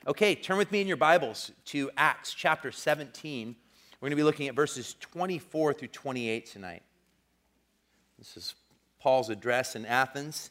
Okay, turn with me in your Bibles to Acts chapter 17. We're going to be looking at verses 24 through 28 tonight. This is Paul's address in Athens.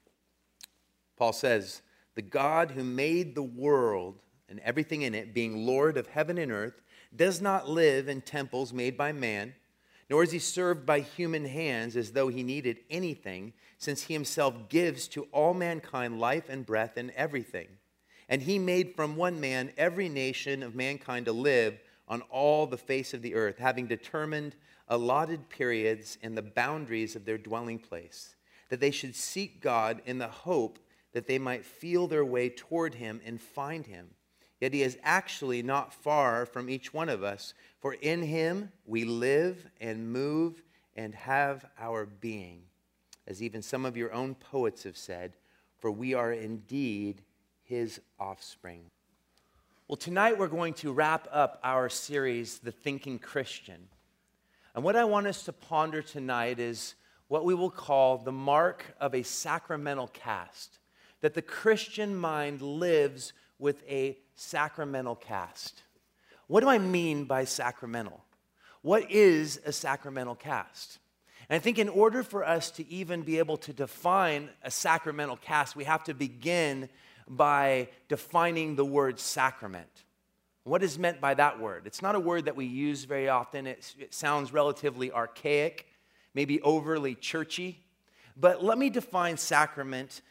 Paul says, "The God who made the world and everything in it, being Lord of heaven and earth, does not live in temples made by man, nor is he served by human hands as though he needed anything, since he himself gives to all mankind life and breath and everything. And he made from one man every nation of mankind to live on all the face of the earth, having determined allotted periods and the boundaries of their dwelling place, that they should seek God in the hope that they might feel their way toward him and find him. Yet he is actually not far from each one of us, for in him we live and move and have our being. As even some of your own poets have said, for we are indeed his offspring." Well, tonight we're going to wrap up our series, The Thinking Christian. And what I want us to ponder tonight is what we will call the mark of a sacramental cast, that the Christian mind lives with a sacramental cast. What do I mean by sacramental? What is a sacramental cast? And I think in order for us to even be able to define a sacramental cast, we have to begin by defining the word sacrament. What is meant by that word? It's not a word that we use very often. It sounds relatively archaic, maybe overly churchy. But let me define sacrament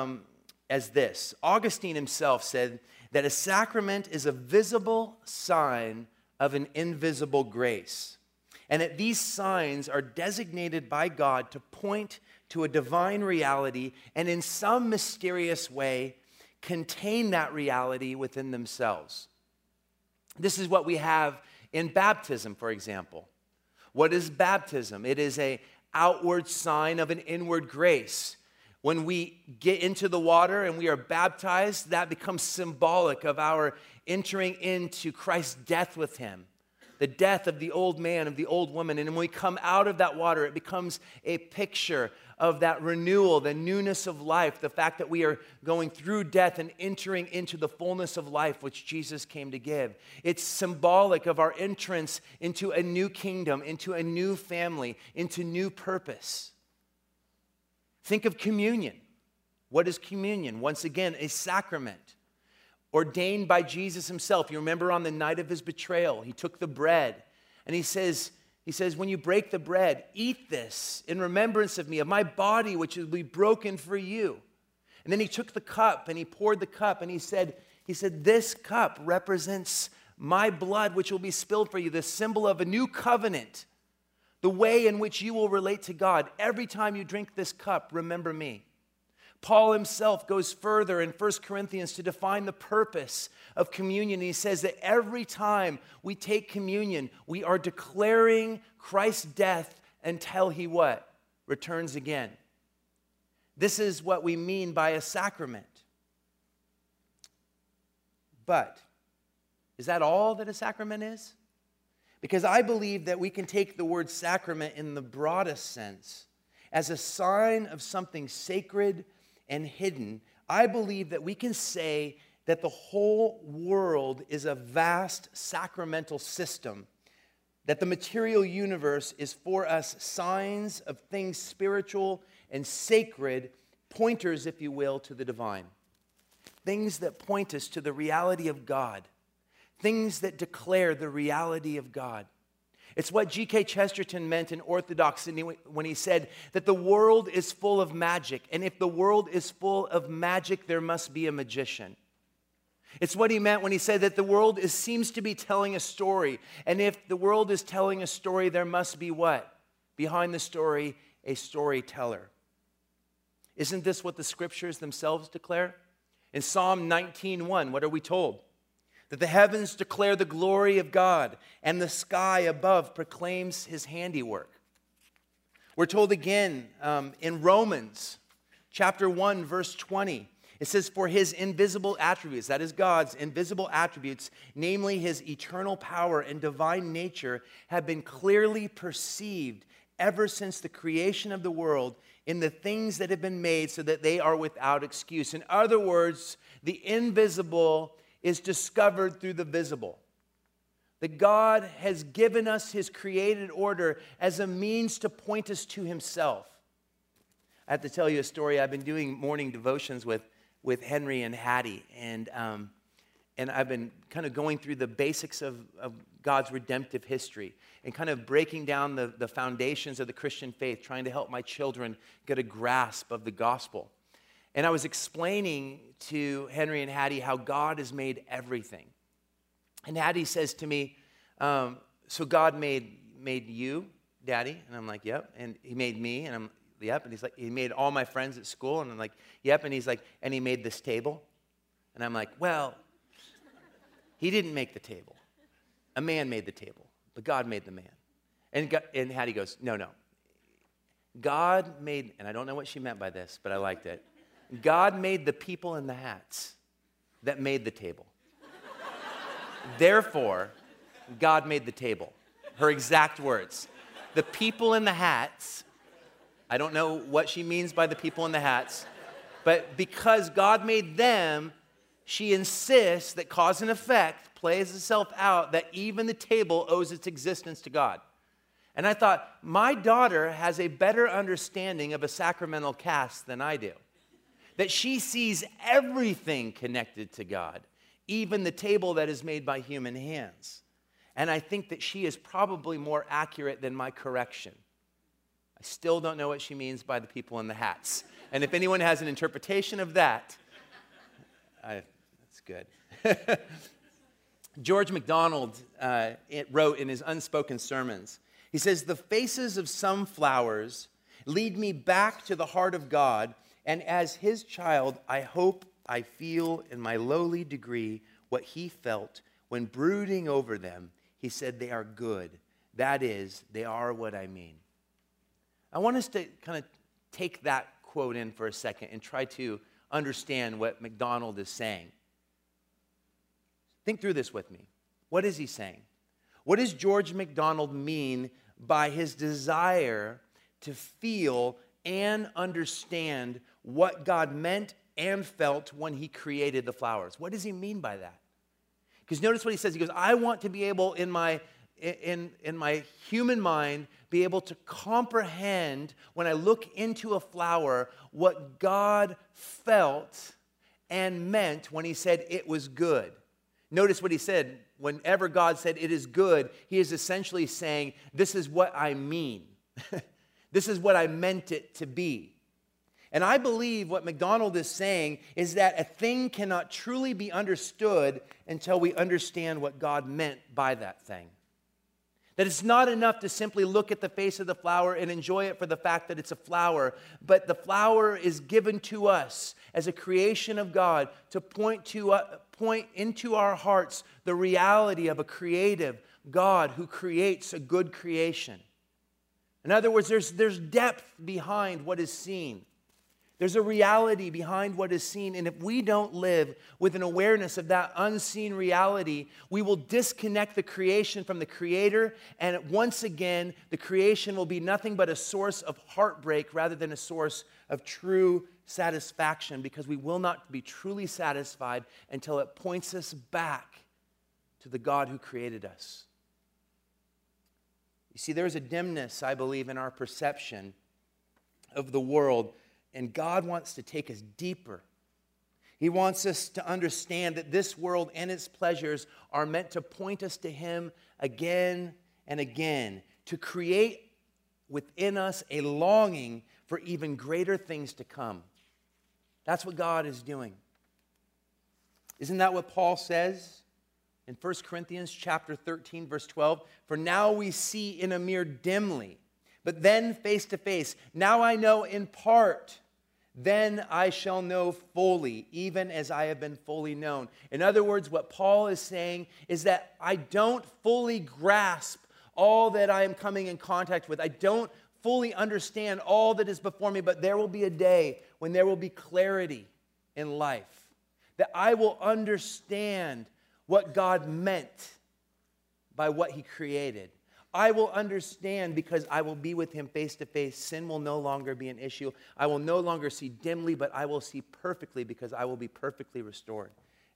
as this. Augustine himself said that a sacrament is a visible sign of an invisible grace, and that these signs are designated by God to point to a divine reality and in some mysterious way contain that reality within themselves. This is what we have in baptism, for example. What is baptism? It is an outward sign of an inward grace. When we get into the water and we are baptized, that becomes symbolic of our entering into Christ's death with him, the death of the old man, of the old woman. And when we come out of that water, it becomes a picture of that renewal, the newness of life, the fact that we are going through death and entering into the fullness of life which Jesus came to give. It's symbolic of our entrance into a new kingdom, into a new family, into new purpose. Think of communion. What is communion? Once again, a sacrament ordained by Jesus himself. You remember on the night of his betrayal, he took the bread and he says, when you break the bread, eat this in remembrance of me, of my body, which will be broken for you. And then he took the cup and he poured the cup and he said, this cup represents my blood, which will be spilled for you, the symbol of a new covenant, the way in which you will relate to God. Every time you drink this cup, remember me. Paul himself goes further in 1 Corinthians to define the purpose of communion. He says that every time we take communion, we are declaring Christ's death until he what? Returns again. This is what we mean by a sacrament. But is that all that a sacrament is? Because I believe that we can take the word sacrament in the broadest sense as a sign of something sacred and hidden. I believe that we can say that the whole world is a vast sacramental system, that the material universe is for us signs of things spiritual and sacred, pointers, if you will, to the divine. Things that point us to the reality of God. Things that declare the reality of God. It's what G.K. Chesterton meant in Orthodoxy when he said that the world is full of magic, and if the world is full of magic, there must be a magician. It's what he meant when he said that the world seems to be telling a story, and if the world is telling a story, there must be what? Behind the story, a storyteller. Isn't this what the scriptures themselves declare? In Psalm 19:1, what are we told? That the heavens declare the glory of God, and the sky above proclaims his handiwork. We're told again in Romans chapter 1, verse 20. It says, for his invisible attributes, that is God's invisible attributes, namely his eternal power and divine nature, have been clearly perceived ever since the creation of the world in the things that have been made, so that they are without excuse. In other words, the invisible is discovered through the visible. That God has given us his created order as a means to point us to himself. I have to tell you a story. I've been doing morning devotions with Henry and Hattie, and I've been kind of going through the basics of God's redemptive history and kind of breaking down the foundations of the Christian faith, trying to help my children get a grasp of the gospel. And I was explaining to Henry and Hattie how God has made everything. And Hattie says to me, so God made you, Daddy? And I'm like, yep. And he made me, and I'm, yep. And he's like, he made all my friends at school. And I'm like, yep. And he's like, and he made this table? And I'm like, well, he didn't make the table. A man made the table, but God made the man. And Hattie goes, no. God made, and I don't know what she meant by this, but I liked it. God made the people in the hats that made the table. Therefore, God made the table. Her exact words. The people in the hats, I don't know what she means by the people in the hats, but because God made them, she insists that cause and effect plays itself out, that even the table owes its existence to God. And I thought, my daughter has a better understanding of a sacramental cast than I do. That she sees everything connected to God, even the table that is made by human hands. And I think that she is probably more accurate than my correction. I still don't know what she means by the people in the hats. And if anyone has an interpretation of that, that's good. George MacDonald wrote in his Unspoken Sermons, he says, the faces of some flowers lead me back to the heart of God, and as his child, I hope I feel in my lowly degree what he felt when brooding over them. He said, they are good. That is, they are what I mean. I want us to kind of take that quote in for a second and try to understand what MacDonald is saying. Think through this with me. What is he saying? What does George MacDonald mean by his desire to feel and understand what God meant and felt when he created the flowers? What does he mean by that? Because notice what he says. He goes, I want to be able in my human mind be able to comprehend when I look into a flower what God felt and meant when he said it was good. Notice what he said. Whenever God said it is good, he is essentially saying, this is what I mean. This is what I meant it to be. And I believe what MacDonald is saying is that a thing cannot truly be understood until we understand what God meant by that thing. That it's not enough to simply look at the face of the flower and enjoy it for the fact that it's a flower, but the flower is given to us as a creation of God to point into our hearts the reality of a creative God who creates a good creation. In other words, there's depth behind what is seen. There's a reality behind what is seen, and if we don't live with an awareness of that unseen reality, we will disconnect the creation from the Creator, and once again, the creation will be nothing but a source of heartbreak rather than a source of true satisfaction, because we will not be truly satisfied until it points us back to the God who created us. You see, there's a dimness, I believe, in our perception of the world. And God wants to take us deeper. He wants us to understand that this world and its pleasures are meant to point us to Him again and again, to create within us a longing for even greater things to come. That's what God is doing. Isn't that what Paul says in 1 Corinthians chapter 13, verse 12? For now we see in a mirror dimly, but then face to face. Now I know in part, then I shall know fully, even as I have been fully known. In other words, what Paul is saying is that I don't fully grasp all that I am coming in contact with. I don't fully understand all that is before me, but there will be a day when there will be clarity in life, that I will understand what God meant by what He created. I will understand because I will be with Him face to face. Sin will no longer be an issue. I will no longer see dimly, but I will see perfectly because I will be perfectly restored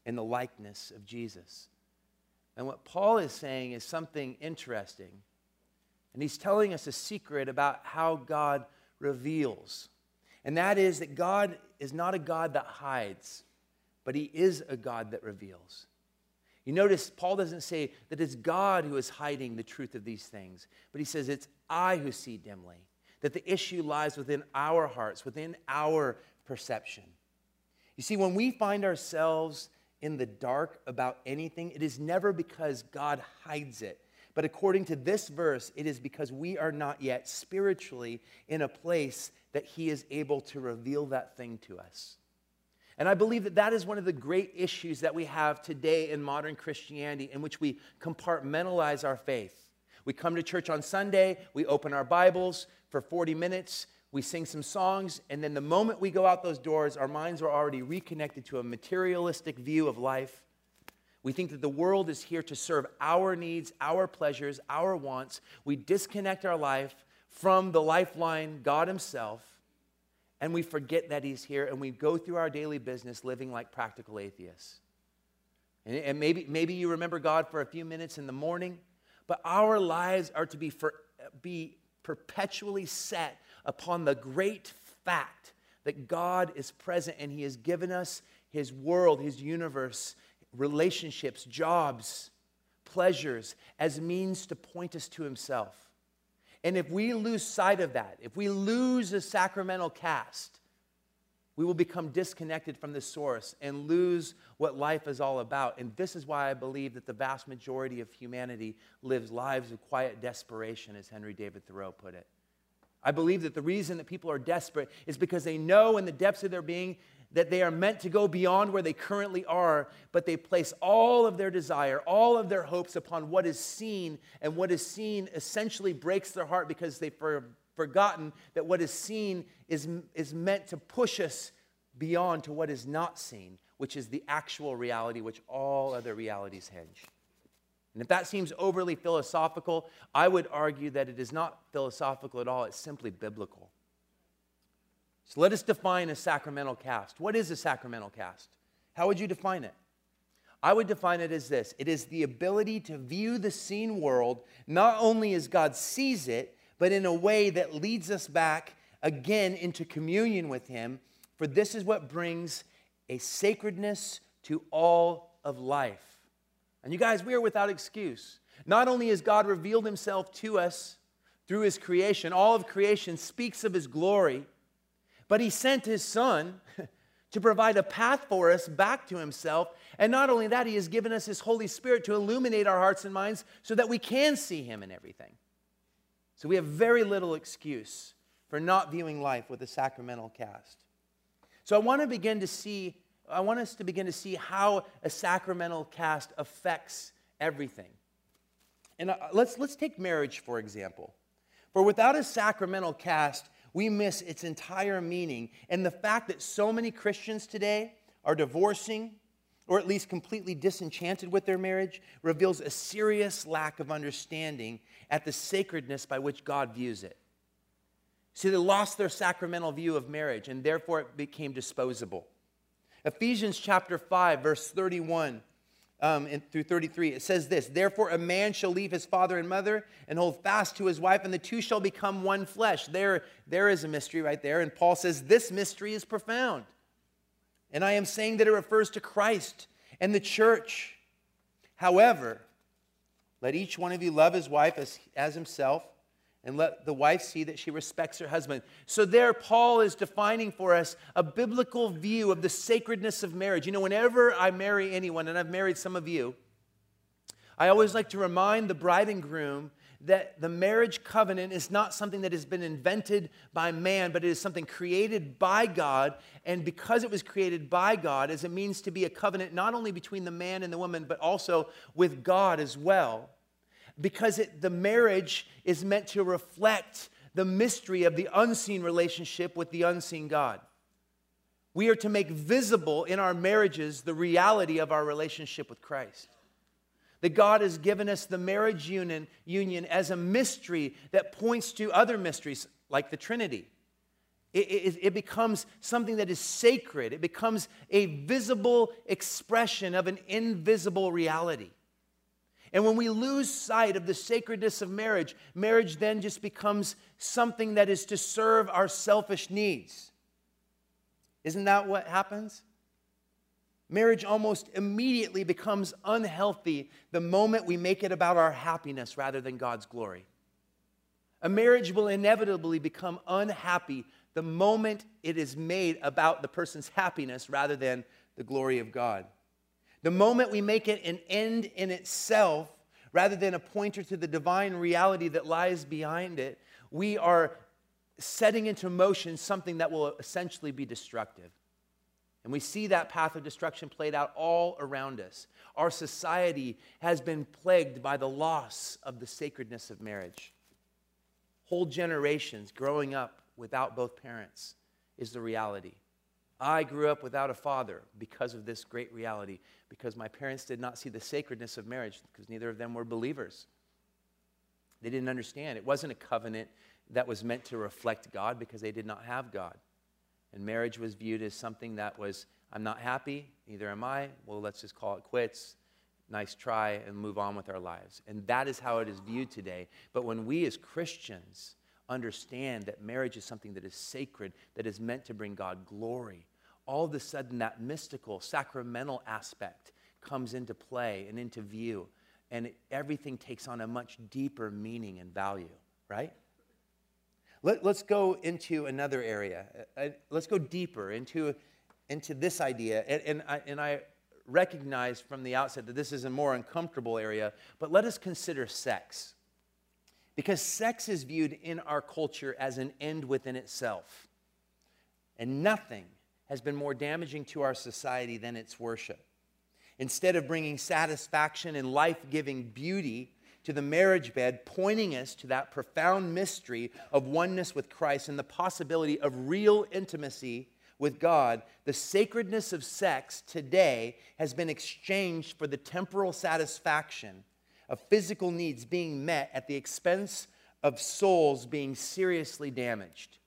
in the likeness of Jesus. And what Paul is saying is something interesting. And he's telling us a secret about how God reveals. And that is that God is not a God that hides, but he is a God that reveals. You notice Paul doesn't say that it's God who is hiding the truth of these things, but he says it's I who see dimly, that the issue lies within our hearts, within our perception. You see, when we find ourselves in the dark about anything, it is never because God hides it. But according to this verse, it is because we are not yet spiritually in a place that he is able to reveal that thing to us. And I believe that that is one of the great issues that we have today in modern Christianity, in which we compartmentalize our faith. We come to church on Sunday, we open our Bibles for 40 minutes, we sing some songs, and then the moment we go out those doors, our minds are already reconnected to a materialistic view of life. We think that the world is here to serve our needs, our pleasures, our wants. We disconnect our life from the lifeline, God himself, and we forget that he's here, and we go through our daily business living like practical atheists. And maybe you remember God for a few minutes in the morning, but our lives are to be perpetually set upon the great fact that God is present and he has given us his world, his universe, relationships, jobs, pleasures as means to point us to himself. And if we lose sight of that, if we lose a sacramental cast, we will become disconnected from the source and lose what life is all about. And this is why I believe that the vast majority of humanity lives lives of quiet desperation, as Henry David Thoreau put it. I believe that the reason that people are desperate is because they know in the depths of their being that they are meant to go beyond where they currently are, but they place all of their desire, all of their hopes upon what is seen, and what is seen essentially breaks their heart because they've forgotten that what is seen is meant to push us beyond to what is not seen, which is the actual reality which all other realities hinge. And if that seems overly philosophical, I would argue that it is not philosophical at all, it's simply biblical. So let us define a sacramental cast. What is a sacramental cast? How would you define it? I would define it as this. It is the ability to view the seen world not only as God sees it, but in a way that leads us back again into communion with him. For this is what brings a sacredness to all of life. And you guys, we are without excuse. Not only has God revealed himself to us through his creation, all of creation speaks of his glory, but he sent his son to provide a path for us back to himself. And not only that, he has given us his Holy Spirit to illuminate our hearts and minds so that we can see him in everything. So we have very little excuse for not viewing life with a sacramental cast. So I want us to begin to see how a sacramental cast affects everything. And let's take marriage, for example. For without a sacramental cast, we miss its entire meaning. And the fact that so many Christians today are divorcing, or at least completely disenchanted with their marriage, reveals a serious lack of understanding at the sacredness by which God views it. See, they lost their sacramental view of marriage, and therefore it became disposable. Ephesians chapter 5, verse 31 through 33, it says this: "Therefore a man shall leave his father and mother and hold fast to his wife, and the two shall become one flesh." There is a mystery right there, and Paul says this mystery is profound. And I am saying that it refers to Christ and the church. However, let each one of you love his wife as himself, and let the wife see that she respects her husband. So there, Paul is defining for us a biblical view of the sacredness of marriage. You know, whenever I marry anyone, and I've married some of you, I always like to remind the bride and groom that the marriage covenant is not something that has been invented by man, but it is something created by God. And because it was created by God, as it means to be a covenant not only between the man and the woman, but also with God as well. Because the marriage is meant to reflect the mystery of the unseen relationship with the unseen God. We are to make visible in our marriages the reality of our relationship with Christ. That God has given us the marriage union as a mystery that points to other mysteries like the Trinity. It becomes something that is sacred. It becomes a visible expression of an invisible reality. And when we lose sight of the sacredness of marriage, marriage then just becomes something that is to serve our selfish needs. Isn't that what happens? Marriage almost immediately becomes unhealthy the moment we make it about our happiness rather than God's glory. A marriage will inevitably become unhappy the moment it is made about the person's happiness rather than the glory of God. The moment we make it an end in itself rather than a pointer to the divine reality that lies behind it, we are setting into motion something that will essentially be destructive. And we see that path of destruction played out all around us. Our society has been plagued by the loss of the sacredness of marriage. Whole generations growing up without both parents is the reality. I grew up without a father because of this great reality, because my parents did not see the sacredness of marriage, because neither of them were believers. They didn't understand. It wasn't a covenant that was meant to reflect God because they did not have God. And marriage was viewed as something that was, I'm not happy, neither am I, well, let's just call it quits, nice try, and move on with our lives. And that is how it is viewed today. But when we as Christians understand that marriage is something that is sacred, that is meant to bring God glory, all of a sudden that mystical, sacramental aspect comes into play and into view, and everything takes on a much deeper meaning and value, right? Let's go into another area. Let's go deeper into this idea, and I recognize from the outset that this is a more uncomfortable area, but let us consider sex. Because sex is viewed in our culture as an end within itself. And nothing has been more damaging to our society than its worship. Instead of bringing satisfaction and life-giving beauty to the marriage bed, pointing us to that profound mystery of oneness with Christ and the possibility of real intimacy with God, the sacredness of sex today has been exchanged for the temporal satisfaction of physical needs being met at the expense of souls being seriously damaged.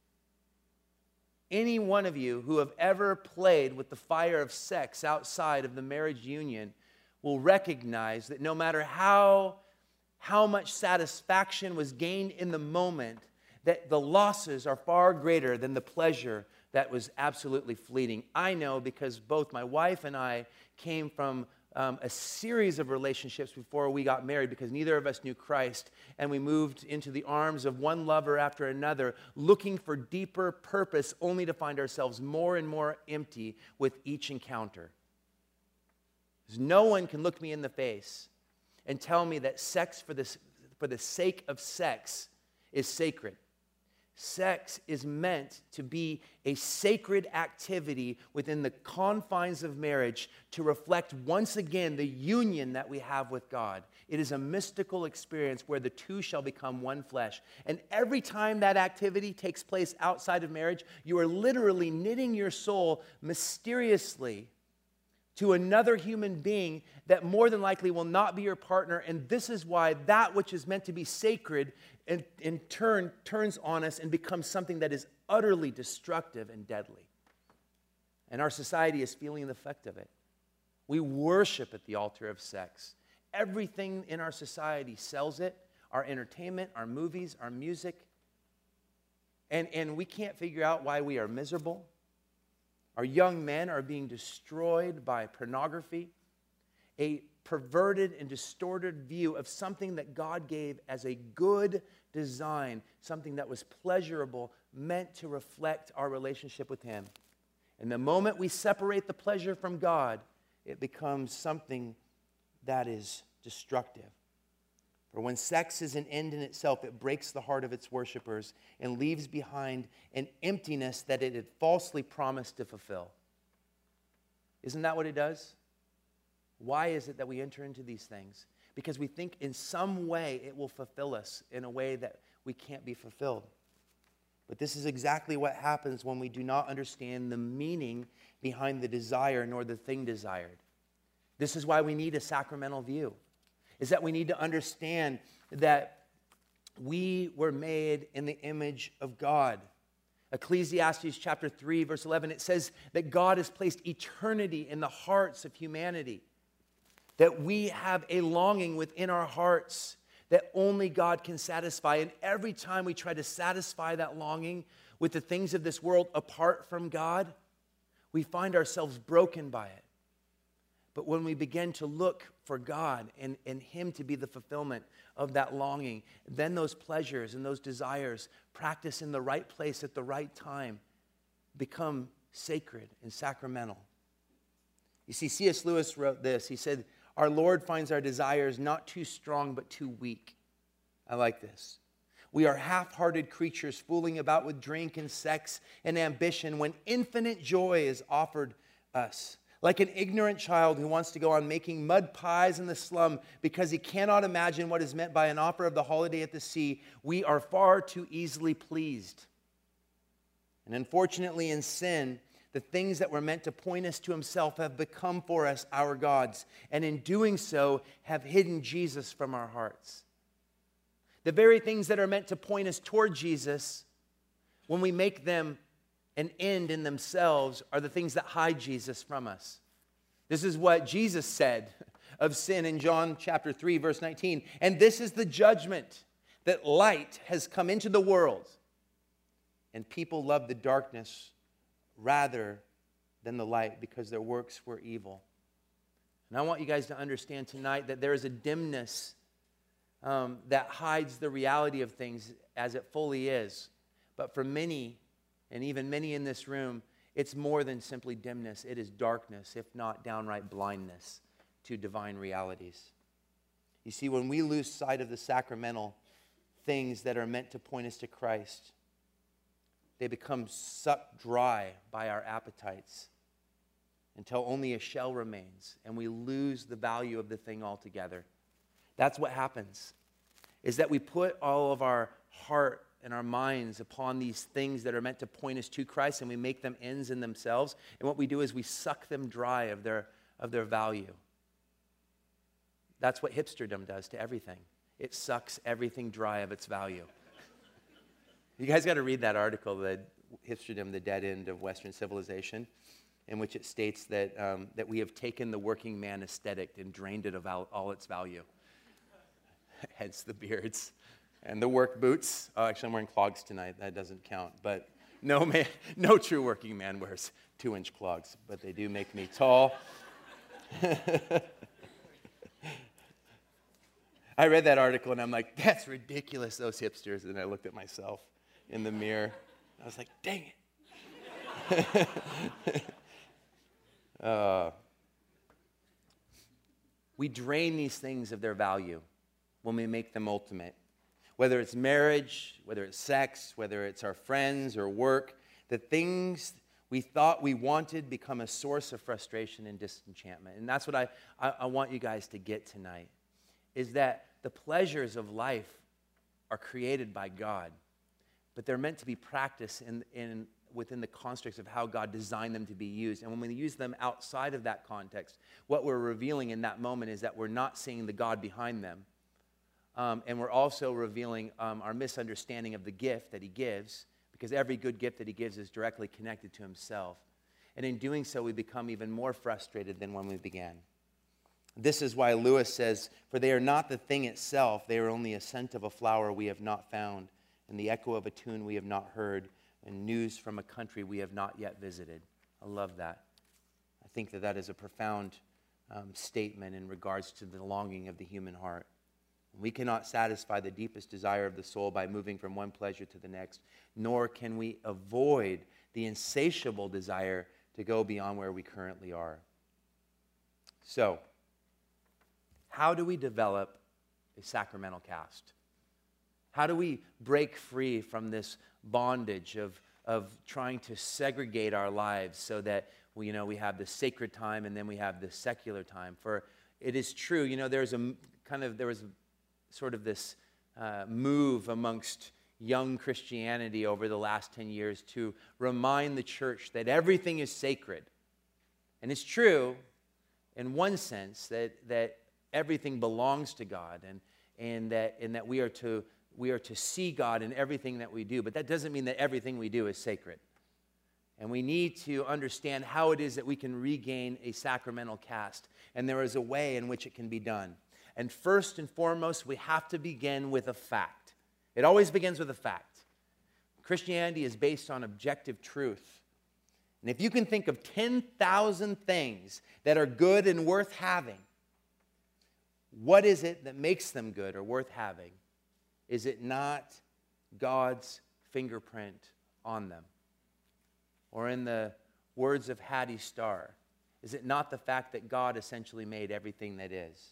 Any one of you who have ever played with the fire of sex outside of the marriage union will recognize that no matter how much satisfaction was gained in the moment, that the losses are far greater than the pleasure that was absolutely fleeting. I know because both my wife and I came from a series of relationships before we got married, because neither of us knew Christ, and we moved into the arms of one lover after another, looking for deeper purpose, only to find ourselves more and more empty with each encounter. Because no one can look me in the face and tell me that sex for the sake of sex is sacred. Sex is meant to be a sacred activity within the confines of marriage to reflect once again the union that we have with God. It is a mystical experience where the two shall become one flesh. And every time that activity takes place outside of marriage, you are literally knitting your soul mysteriously to another human being that more than likely will not be your partner. And this is why that which is meant to be sacred in turn turns on us and becomes something that is utterly destructive and deadly. And our society is feeling the effect of it. We worship at the altar of sex. Everything in our society sells it, our entertainment, our movies, our music. And we can't figure out why we are miserable. Our young men are being destroyed by pornography, a perverted and distorted view of something that God gave as a good design, something that was pleasurable, meant to reflect our relationship with Him. And the moment we separate the pleasure from God, it becomes something that is destructive. For when sex is an end in itself, it breaks the heart of its worshipers and leaves behind an emptiness that it had falsely promised to fulfill. Isn't that what it does? Why is it that we enter into these things? Because we think in some way it will fulfill us in a way that we can't be fulfilled. But this is exactly what happens when we do not understand the meaning behind the desire nor the thing desired. This is why we need a sacramental view, is that we need to understand that we were made in the image of God. Ecclesiastes chapter 3, verse 11, it says that God has placed eternity in the hearts of humanity, that we have a longing within our hearts that only God can satisfy. And every time we try to satisfy that longing with the things of this world apart from God, we find ourselves broken by it. But when we begin to look for God and Him to be the fulfillment of that longing, then those pleasures and those desires, practiced in the right place at the right time, become sacred and sacramental. You see, C.S. Lewis wrote this. He said, "Our Lord finds our desires not too strong but too weak." I like this. "We are half-hearted creatures fooling about with drink and sex and ambition when infinite joy is offered us. Like an ignorant child who wants to go on making mud pies in the slum because he cannot imagine what is meant by an offer of the holiday at the sea, we are far too easily pleased. And unfortunately in sin, the things that were meant to point us to Himself have become for us our gods, and in doing so have hidden Jesus from our hearts." The very things that are meant to point us toward Jesus, when we make them an end in themselves, are the things that hide Jesus from us. This is what Jesus said of sin in John chapter 3, verse 19. "And this is the judgment, that light has come into the world, and people love the darkness rather than the light because their works were evil." And I want you guys to understand tonight that there is a dimness that hides the reality of things as it fully is. But for many, and even many in this room, it's more than simply dimness. It is darkness, if not downright blindness to divine realities. You see, when we lose sight of the sacramental things that are meant to point us to Christ, they become sucked dry by our appetites until only a shell remains, and we lose the value of the thing altogether. That's what happens, is that we put all of our heart and our minds upon these things that are meant to point us to Christ, and we make them ends in themselves. And what we do is we suck them dry of their value. That's what hipsterdom does to everything. It sucks everything dry of its value. You guys got to read that article, the Hipsterdom, the Dead End of Western Civilization, in which it states that that we have taken the working man aesthetic and drained it of all its value. Hence the beards. And the work boots. Oh, actually, I'm wearing clogs tonight. That doesn't count. But no true working man wears 2-inch clogs. But they do make me tall. I read that article, and I'm like, that's ridiculous, those hipsters. And I looked at myself in the mirror. I was like, dang it. We drain these things of their value when we make them ultimate. Whether it's marriage, whether it's sex, whether it's our friends or work, the things we thought we wanted become a source of frustration and disenchantment. And that's what I want you guys to get tonight, is that the pleasures of life are created by God, but they're meant to be practiced within the constructs of how God designed them to be used. And when we use them outside of that context, what we're revealing in that moment is that we're not seeing the God behind them. And we're also revealing our misunderstanding of the gift that He gives, because every good gift that He gives is directly connected to Himself. And in doing so, we become even more frustrated than when we began. This is why Lewis says, "For they are not the thing itself, they are only a scent of a flower we have not found, and the echo of a tune we have not heard, and news from a country we have not yet visited." I love that. I think that is a profound statement in regards to the longing of the human heart. We cannot satisfy the deepest desire of the soul by moving from one pleasure to the next, nor can we avoid the insatiable desire to go beyond where we currently are. So, how do we develop a sacramental cast? How do we break free from this bondage of trying to segregate our lives so that we have the sacred time and then we have the secular time? For it is true, there was sort of this move amongst young Christianity over the last 10 years to remind the church that everything is sacred. And it's true in one sense that everything belongs to God, and that we are to we are to see God in everything that we do, but that doesn't mean that everything we do is sacred. And we need to understand how it is that we can regain a sacramental cast. And there is a way in which it can be done. And first and foremost, we have to begin with a fact. It always begins with a fact. Christianity is based on objective truth. And if you can think of 10,000 things that are good and worth having, what is it that makes them good or worth having? Is it not God's fingerprint on them? Or in the words of Hattie Starr, is it not the fact that God essentially made everything that is?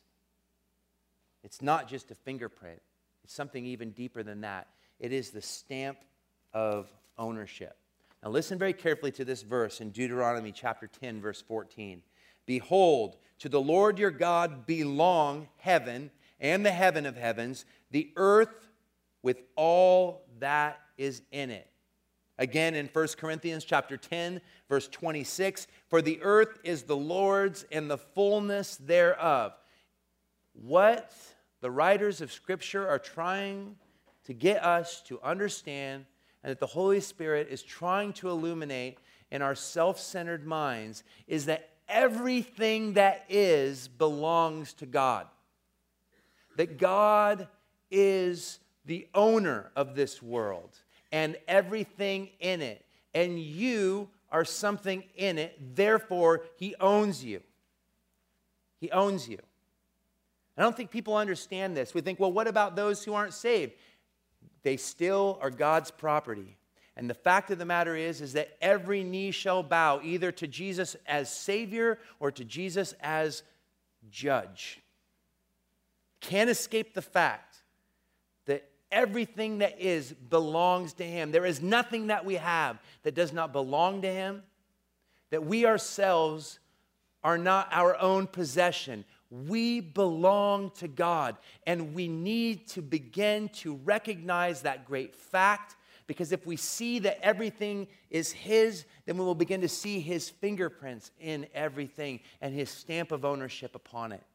It's not just a fingerprint. It's something even deeper than that. It is the stamp of ownership. Now listen very carefully to this verse in Deuteronomy chapter 10, verse 14. Behold, to the Lord your God belong heaven and the heaven of heavens, the earth with all that is in it. Again, in 1 Corinthians chapter 10, verse 26, for the earth is the Lord's and the fullness thereof. What the writers of Scripture are trying to get us to understand, and that the Holy Spirit is trying to illuminate in our self-centered minds, is that everything that is belongs to God. That God is the owner of this world and everything in it. And you are something in it, therefore He owns you. He owns you. I don't think people understand this. We think, well, what about those who aren't saved? They still are God's property. And the fact of the matter is that every knee shall bow either to Jesus as Savior or to Jesus as Judge. Can't escape the fact that everything that is belongs to Him. There is nothing that we have that does not belong to Him, that we ourselves are not our own possession. We belong to God, and we need to begin to recognize that great fact, because if we see that everything is His, then we will begin to see His fingerprints in everything and His stamp of ownership upon it.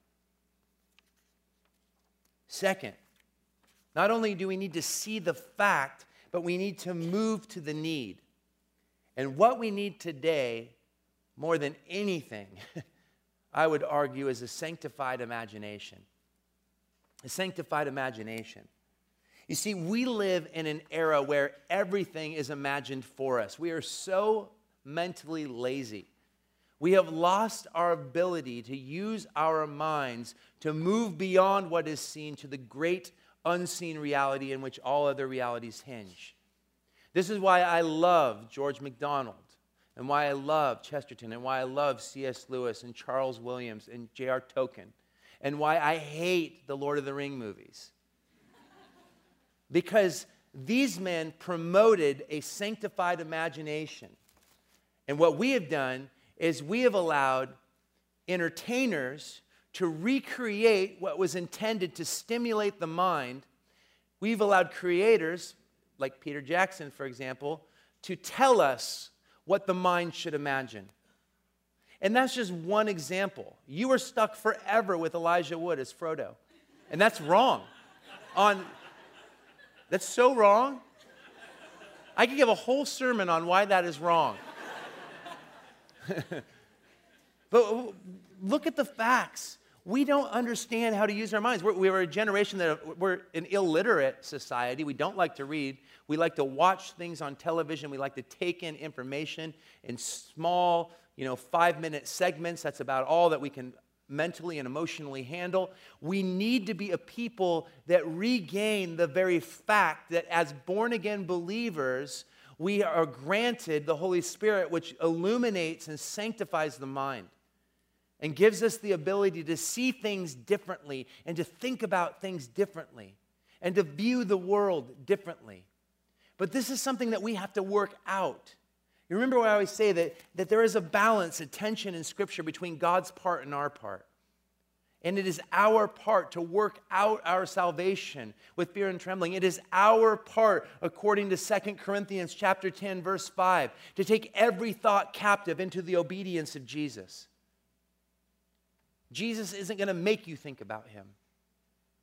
Second, not only do we need to see the fact, but we need to move to the need. And what we need today, more than anything, I would argue, is a sanctified imagination. A sanctified imagination. You see, we live in an era where everything is imagined for us. We are so mentally lazy. We have lost our ability to use our minds to move beyond what is seen to the great unseen reality in which all other realities hinge. This is why I love George MacDonald, and why I love Chesterton, and why I love C.S. Lewis and Charles Williams and J.R. Tolkien, and why I hate the Lord of the Ring movies. Because these men promoted a sanctified imagination. And what we have done is we have allowed entertainers to recreate what was intended to stimulate the mind. We've allowed creators, like Peter Jackson, for example, to tell us what the mind should imagine. And that's just one example. You are stuck forever with Elijah Wood as Frodo. And that's wrong. That's so wrong. I could give a whole sermon on why that is wrong. But look at the facts. We don't understand how to use our minds. We're a generation we're an illiterate society. We don't like to read. We like to watch things on television. We like to take in information in small, 5-minute segments. That's about all that we can mentally and emotionally handle. We need to be a people that regain the very fact that as born-again believers, we are granted the Holy Spirit, which illuminates and sanctifies the mind and gives us the ability to see things differently and to think about things differently and to view the world differently. But this is something that we have to work out. You remember what I always say, that there is a balance, a tension in Scripture between God's part and our part. And it is our part to work out our salvation with fear and trembling. It is our part, according to 2 Corinthians chapter 10, verse 5, to take every thought captive into the obedience of Jesus. Jesus isn't going to make you think about Him.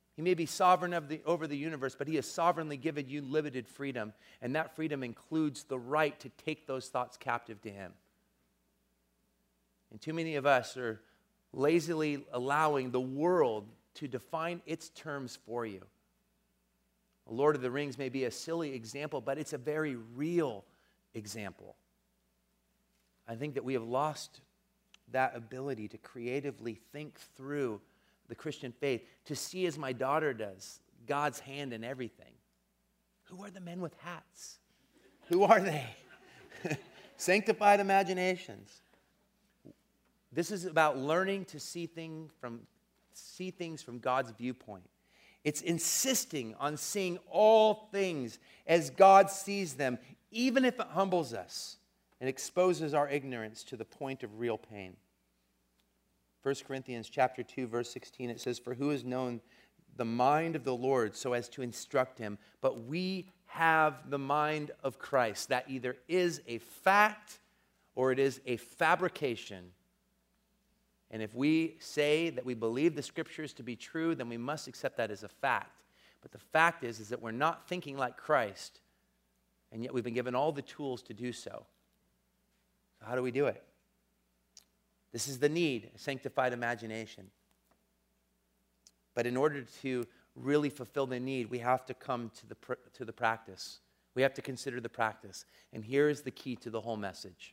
He may be sovereign over the universe, but he has sovereignly given you limited freedom, and that freedom includes the right to take those thoughts captive to him. And too many of us are lazily allowing the world to define its terms for you. The Lord of the Rings may be a silly example, but it's a very real example. I think that we have lost that ability to creatively think through the Christian faith, to see, as my daughter does, God's hand in everything. Who are the men with hats? Who are they? Sanctified imaginations. This is about learning to see things from God's viewpoint. It's insisting on seeing all things as God sees them, even if it humbles us and exposes our ignorance to the point of real pain. 1 Corinthians chapter 2, verse 16, it says, "For who has known the mind of the Lord so as to instruct him? But we have the mind of Christ." That either is a fact or it is a fabrication. And if we say that we believe the Scriptures to be true, then we must accept that as a fact. But the fact is that we're not thinking like Christ, and yet we've been given all the tools to do so. So how do we do it? This is the need, a sanctified imagination. But in order to really fulfill the need, we have to come to the practice. We have to consider the practice. And here is the key to the whole message.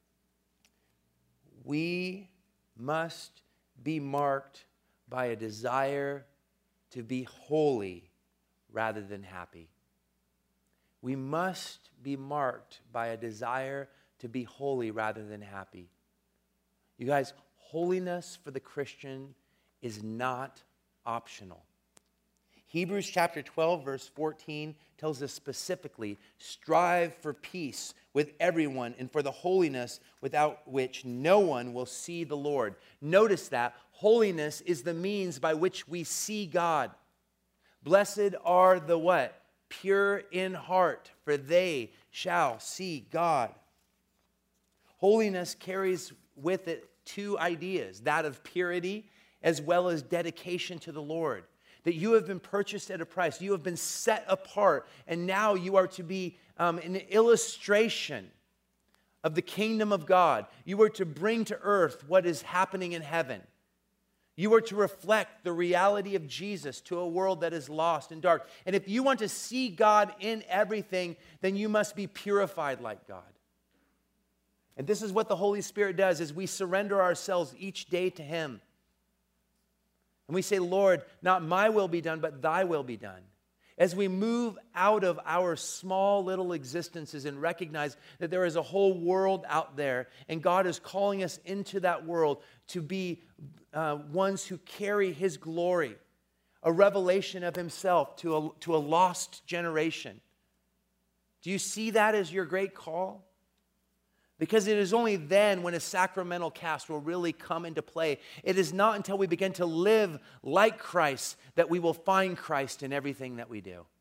We must be marked by a desire to be holy rather than happy. We must be marked by a desire to be holy rather than happy. You guys, holiness for the Christian is not optional. Hebrews chapter 12, verse 14 tells us specifically, "Strive for peace with everyone and for the holiness without which no one will see the Lord." Notice that holiness is the means by which we see God. Blessed are the what? Pure in heart, for they shall see God. Holiness carries with it two ideas, that of purity as well as dedication to the Lord. That you have been purchased at a price. You have been set apart. And now you are to be an illustration of the kingdom of God. You are to bring to earth what is happening in heaven. You are to reflect the reality of Jesus to a world that is lost and dark. And if you want to see God in everything, then you must be purified like God. And this is what the Holy Spirit does as we surrender ourselves each day to Him. And we say, "Lord, not my will be done, but thy will be done." As we move out of our small little existences and recognize that there is a whole world out there, and God is calling us into that world to be ones who carry His glory, a revelation of Himself to a lost generation. Do you see that as your great call? Because it is only then when a sacramental cast will really come into play. It is not until we begin to live like Christ that we will find Christ in everything that we do.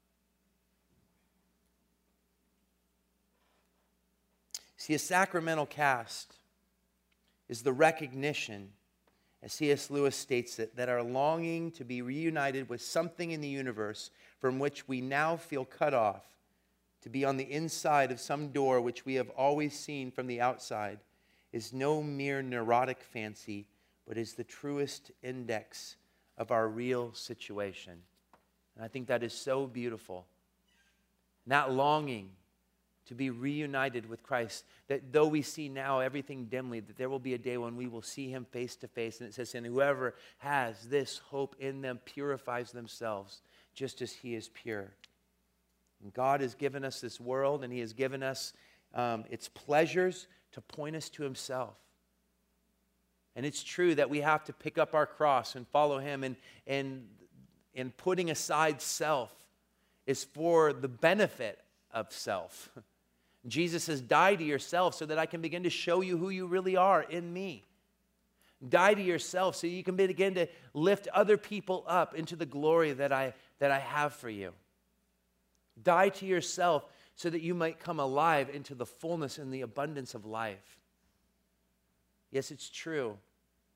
See, a sacramental cast is the recognition, as C.S. Lewis states it, that our longing to be reunited with something in the universe from which we now feel cut off, to be on the inside of some door which we have always seen from the outside, is no mere neurotic fancy, but is the truest index of our real situation. And I think that is so beautiful. And that longing to be reunited with Christ, that though we see now everything dimly, that there will be a day when we will see Him face to face. And it says, "And whoever has this hope in them purifies themselves, just as He is pure." And God has given us this world, and He has given us its pleasures to point us to Himself. And it's true that we have to pick up our cross and follow Him, and putting aside self is for the benefit of self. Jesus says, "Die to yourself so that I can begin to show you who you really are in me." Die to yourself so you can begin to lift other people up into the glory that I have for you. Die to yourself so that you might come alive into the fullness and the abundance of life. Yes, it's true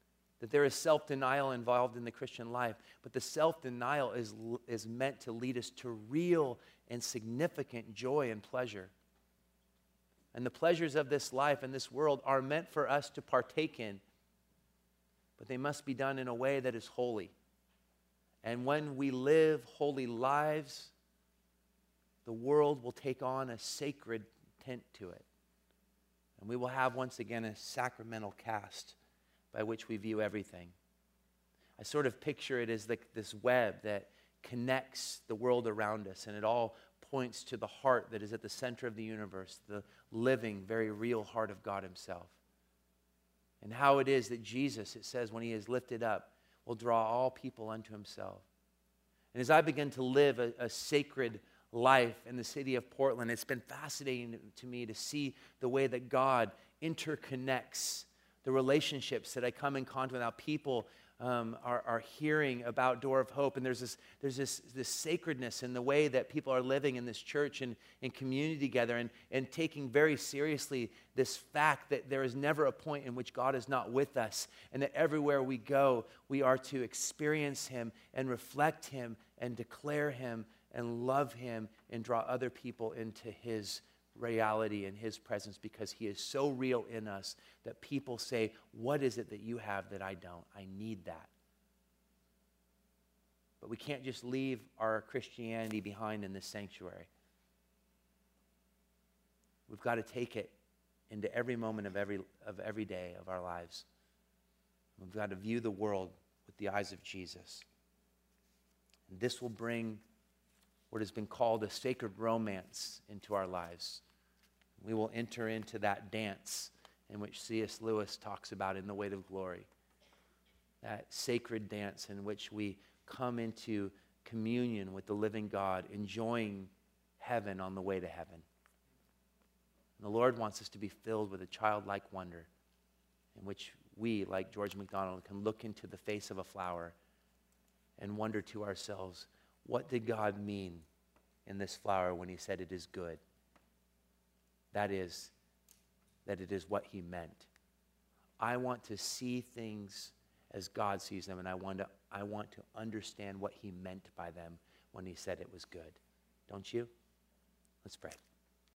that there is self-denial involved in the Christian life, but the self-denial is meant to lead us to real and significant joy and pleasure. And the pleasures of this life and this world are meant for us to partake in, but they must be done in a way that is holy. And when we live holy lives, the world will take on a sacred tint to it. And we will have once again a sacramental cast by which we view everything. I sort of picture it as like this web that connects the world around us, and it all points to the heart that is at the center of the universe, the living, very real heart of God himself. And how it is that Jesus, it says, when he is lifted up, will draw all people unto himself. And as I begin to live a sacred life in the city of Portland, it's been fascinating to me to see the way that God interconnects the relationships that I come in contact with, how people are hearing about Door of Hope. And there's this sacredness in the way that people are living in this church and in community together, and taking very seriously this fact that there is never a point in which God is not with us, and that everywhere we go, we are to experience him and reflect him and declare him and love him and draw other people into his reality and his presence, because he is so real in us that people say, what is it that you have that I don't? I need that. But we can't just leave our Christianity behind in this sanctuary. We've got to take it into every moment of every day of our lives. We've got to view the world with the eyes of Jesus. And this will bring what has been called a sacred romance into our lives. We will enter into that dance in which C.S. Lewis talks about in The Weight of Glory. That sacred dance in which we come into communion with the living God, enjoying heaven on the way to heaven. And the Lord wants us to be filled with a childlike wonder in which we, like George MacDonald, can look into the face of a flower and wonder to ourselves, what did God mean in this flower when he said it is good? That is, that it is what he meant. I want to see things as God sees them, and I want to understand what he meant by them when he said it was good. Don't you? Let's pray.